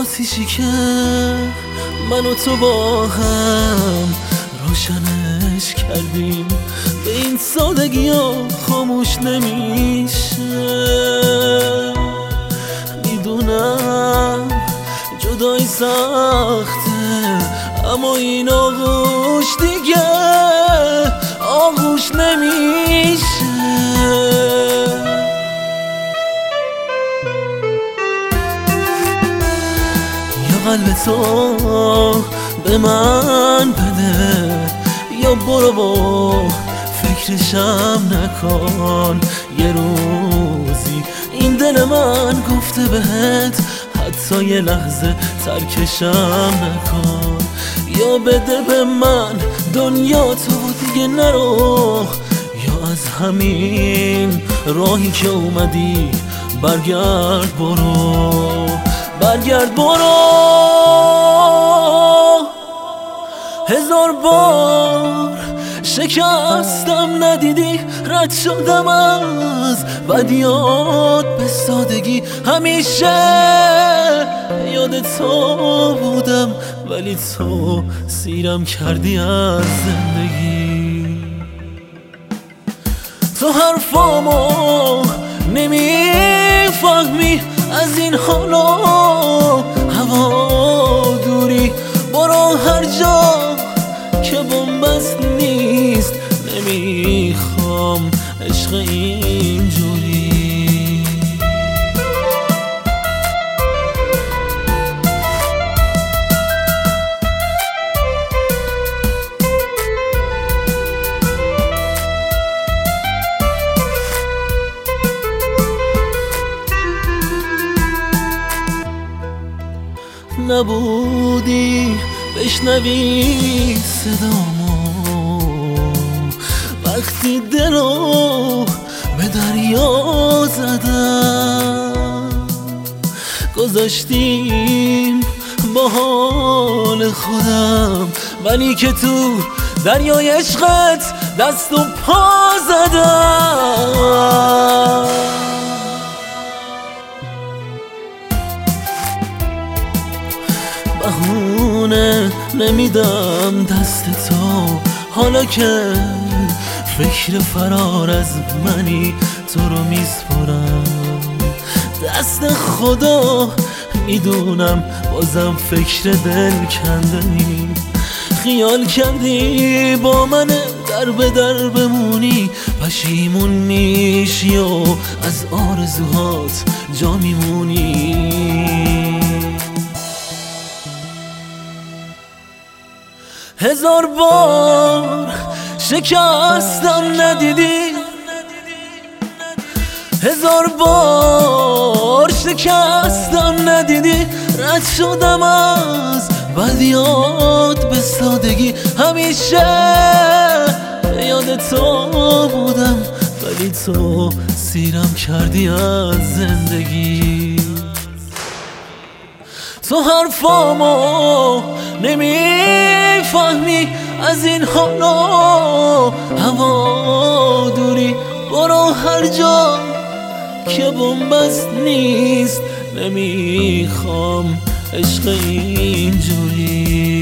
آتیشی که من و تو با هم روشنش کردیم به این سادگی ها خاموش نمیشه. میدونم جدایی سخته، اما این آغوش دیگه آغوش نمیشه. یا قلب تو به من بده، یا برو و فکرشم نکن. یه روزی این دل من گفته بهت حتی یه لحظه ترکشم نکن. یا بده به من دنیا تو دیگه نرو، یا از همین راهی که اومدی برگرد برو، برگرد برو. هزار بار شکستم ندیدی، رد شدم از بدیات به سادگی. همیشه یاد تو بودم ولی تو سیرم کردی از زندگی. تو حرفامو نمیفهمی، از این حالا هوا دوری. برو هر جا که بنبست نیست، نمیخوام عشق اینجوری. نبودی بشنوی صدامو وقتی دلو به دریا زدم. گذاشتیم با حال خودم، ولی که تو دریای عشقت دست و پا زدم. بهونه نمیدم دست تو، حالا که فکر فرار از منی تو رو میسپرم دست خدا. میدونم بازم فکر دل کندنی، خیال کردی با من در به در بمونی. پشیمون میشی و از آرزوهات جا میمونی. هزار بار شکستم ندیدی، هزار بار شکستم ندیدی. رد شدم از بدیات به سادگی. همیشه یاد تو بودم ولی تو سیرم کردی از زندگی. تو حرفامو نمیفهمی، از این حالا هوا دوری. برو هر جا که بنبست نیست، نمیخوام عشق اینجوری.